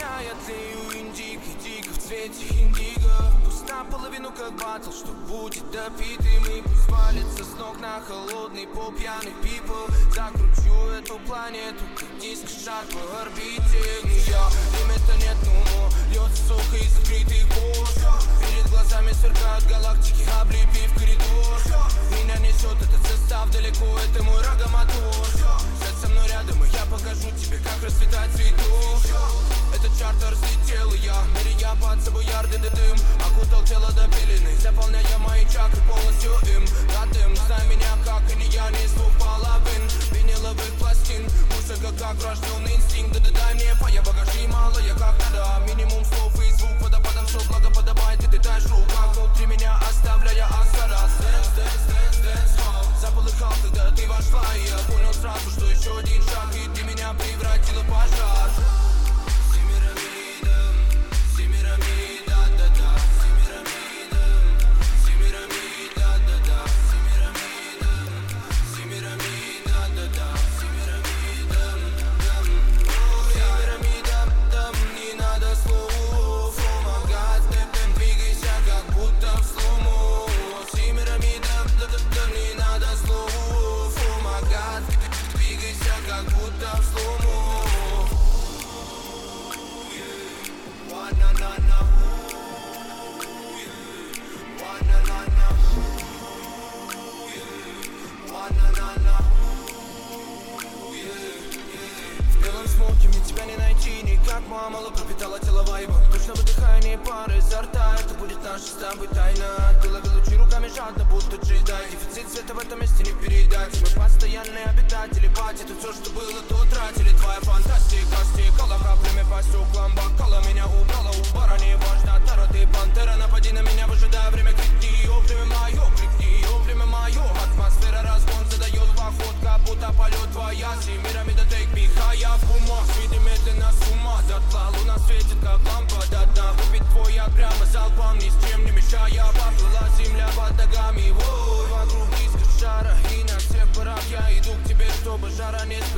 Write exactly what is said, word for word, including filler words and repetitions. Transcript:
меня я тлею индиго, дико в цвете индиго. Пусть наполовину как батл, что будет допитым. И пусть валится с ног на холодный пол пьяный people. Закручу эту планету, как диск шар по орбите. Я, лимита нет, но льется сок из закрытых бож. Перед глазами сверкают галактики, облепив коридор. Меня несет этот состав далеко, это мой рогомотор. Сядь со мной рядом, и я покажу тебе, как расцветать цветок. Этот чартер взлетел, и я, меряя под собой ярды да дым. Окутал тело до пелены, заполняя мои чакры полностью им. Дым, знай меня, как и не я, не из двух половин виниловых пластин. Музыка как врожденный инстинкт, да-да дай мне фая, багажи мало, я как надо. Минимум слов и звук, водопадом все благо подобает, и ты таешь в руках внутри меня, оставляя асарас. Дэнс, дэнс, дэнс, дэнс, холл. Заполыхал, когда ты вошла, и я понял сразу, что еще один шаг, и ты меня превратила в пожар. Мало пропитала тело вайбом. Точно выдыхание пары изо рта. Это будет наша с тобой тайна. Ты ловил лучи руками жадно, будто джедай. Дефицит света в этом месте не передать. Мы постоянные обитатели пати. Тут все, что было, то тратили. Твоя фантастика стекала каплями по стеклам бокала. Меня убрала у бара, не важно. Таро, ты пантера, напади на меня, выжидая время. Крикни, о, время мое, крикни, о, время мое. Атмосфера разгон задает походка, будто полет твоя. Семирами да take me high, в умах. Види медленно с ума затла. Луна светит, как лампа до дна. Выпить твой яд прямо залпом, ни с чем не мешая. Поплыла земля под ногами. Воу, вокруг диско шара. И на всех парах я иду к тебе, чтобы жара не спала.